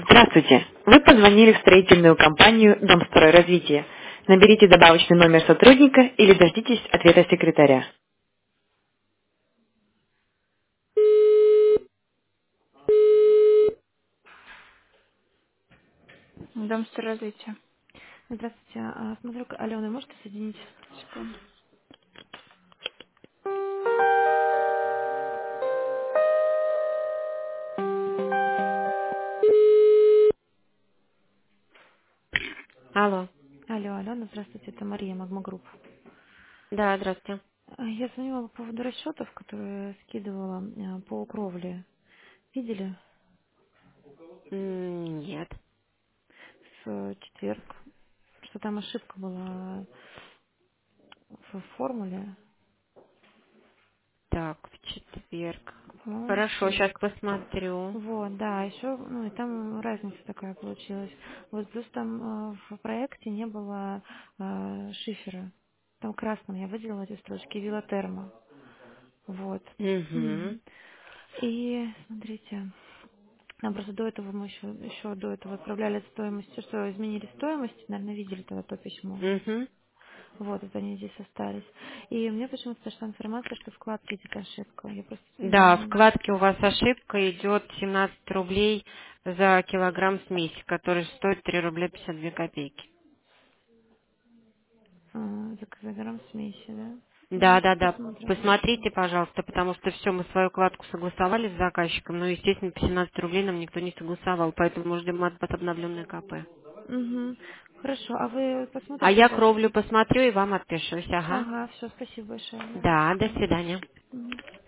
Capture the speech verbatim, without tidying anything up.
Здравствуйте. Вы позвонили в строительную компанию «Домстройразвитие». Наберите добавочный номер сотрудника или дождитесь ответа секретаря. Дом развития. Здравствуйте. А, Смотрю, Алена, можете соединить? Секунду. Алло. Алло, Алена, здравствуйте. Это Мария, Магма Групп. Да, здравствуйте. А, Я звонила по поводу расчетов, которые я скидывала а, по кровле. Видели М, Нет. в четверг, что там ошибка была в формуле? Так, в четверг. По-моему, в Хорошо, сейчас четверг. посмотрю. Вот, да, еще, ну, и там разница такая получилась. Вот плюс там э, в проекте не было э, шифера. Там красным я выделила эти строчки, вилотерма. Вот. Угу. Мгм. И, смотрите, нам просто до этого мы еще, еще до этого отправляли стоимость, что изменили стоимость, наверное, видели тогда то письмо. Угу. Вот, вот они здесь остались. И мне почему-то пришла информация, что в вкладке идет ошибка. Я просто... Да, в м, вкладке у вас ошибка идет семнадцать рублей за килограмм смеси, который стоит три рубля пятьдесят две копейки. а, за килограмм смеси, да? Ну, Да, сейчас да, да. посмотрим, хорошо. Посмотрите, пожалуйста, потому что все, мы свою кладку согласовали с заказчиком, но, естественно, по семнадцать рублей нам никто не согласовал, поэтому мы ждем от вас обновленное КП. Угу. Хорошо, а вы А посмотрите я сейчас? кровлю посмотрю и вам отпишусь. Ага. Ага, все, спасибо большое. Да. Да, до Мгм. свидания. Мгм.